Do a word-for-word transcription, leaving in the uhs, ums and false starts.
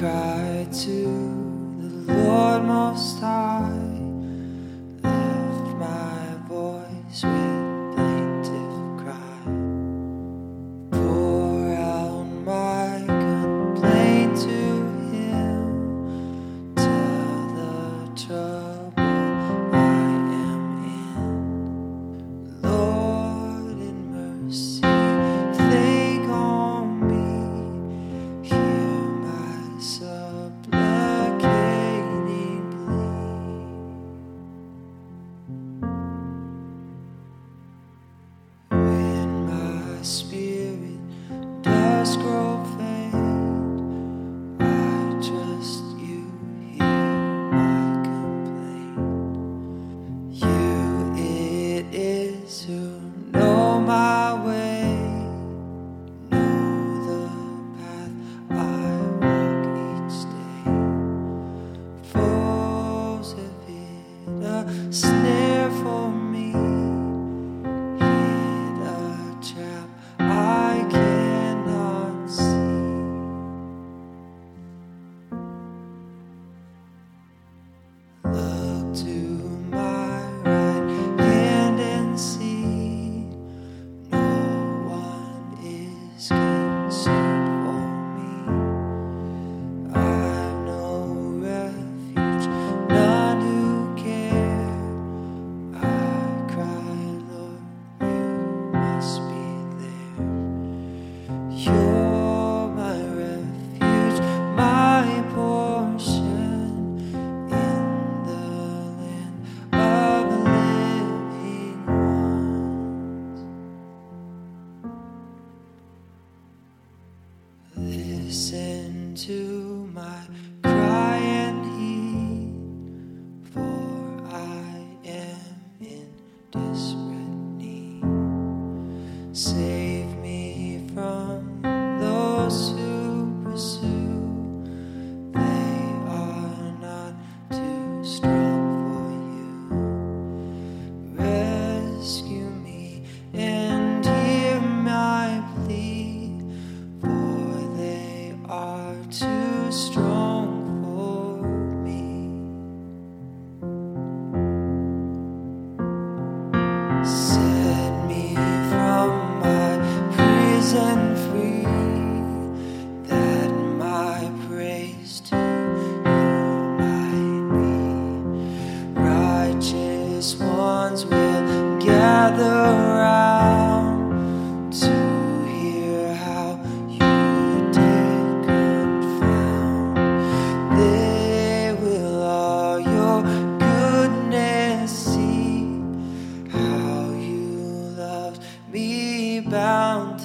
cried to the Lord Most High, left my voice with plaintive cry, pour out my complaint to Him, tell the trouble I am in. Lord in mercy, think on me, hear my supplicating plea. When my spirit does grow faint, I trust you hear my complaint. You it is who know my way, know the path I walk each day. Foes have hid a snare for me, hid a trap I cannot see. Look to my right hand and see, no one is concerned for me. I've no refuge, none who care. I cry, Lord, you must be there. You're my refuge, my portion in the land of living ones. Listen to my cry and heed, for I am in desperate need. Save me from those who pursue, they are not too strong for you. Rescue me and hear my plea, for they are too strong for me. Set me from my prison free, that my praise to you might be. Righteous ones will gather round to hear how you did confound. They will all your goodness see, how you loved me bound